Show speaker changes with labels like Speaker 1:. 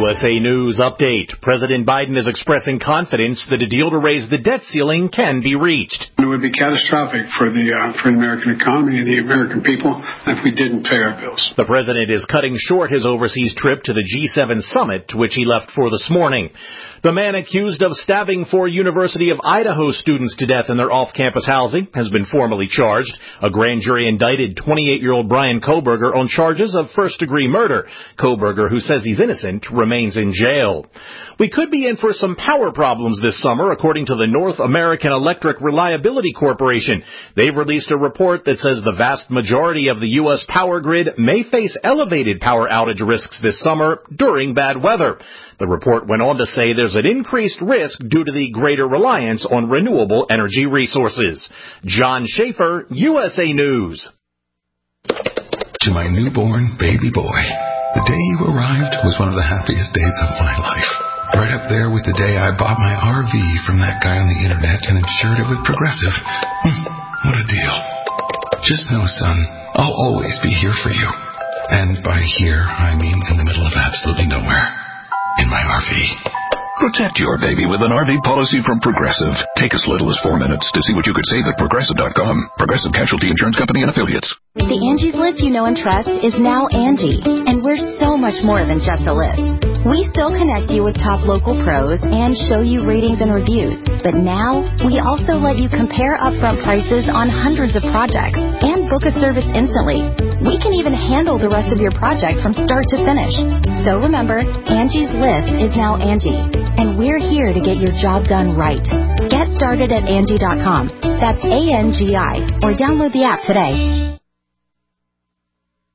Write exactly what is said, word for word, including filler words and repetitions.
Speaker 1: U S A News update. President Biden is expressing confidence that a deal to raise the debt ceiling can be reached.
Speaker 2: It would be catastrophic for the uh, for the American economy and the American people if we didn't pay our bills.
Speaker 1: The president is cutting short his overseas trip to the G seven summit, to which he left for this morning. The man accused of stabbing four University of Idaho students to death in their off-campus housing has been formally charged. A grand jury indicted twenty-eight-year-old Bryan Kohberger on charges of first-degree murder. Kohberger, who says he's innocent, remains in jail. We could be in for some power problems this summer, according to the North American Electric Reliability Corporation. They've released a report that says the vast majority of the U S power grid may face elevated power outage risks this summer during bad weather. The report went on to say there's an increased risk due to the greater reliance on renewable energy resources. John Schaefer, U S A News.
Speaker 3: To my newborn baby boy, the day you arrived was one of the happiest days of my life. Right up there with the day I bought my R V from that guy on the internet and insured it with Progressive. What a deal. Just know, son, I'll always be here for you. And by here, I mean in the middle of absolutely nowhere. In my R V.
Speaker 4: Protect your baby with an R V policy from Progressive. Take as little as four minutes to see what you could save at Progressive dot com. Progressive Casualty Insurance Company and Affiliates.
Speaker 5: The Angie's List you know and trust is now Angie, and we're so much more than just a list. We still connect you with top local pros and show you ratings and reviews, but now we also let you compare upfront prices on hundreds of projects and book a service instantly. We can even handle the rest of your project from start to finish. So remember, Angie's List is now Angie, and we're here to get your job done right. Get started at Angie dot com. That's A N G I, or download the app today.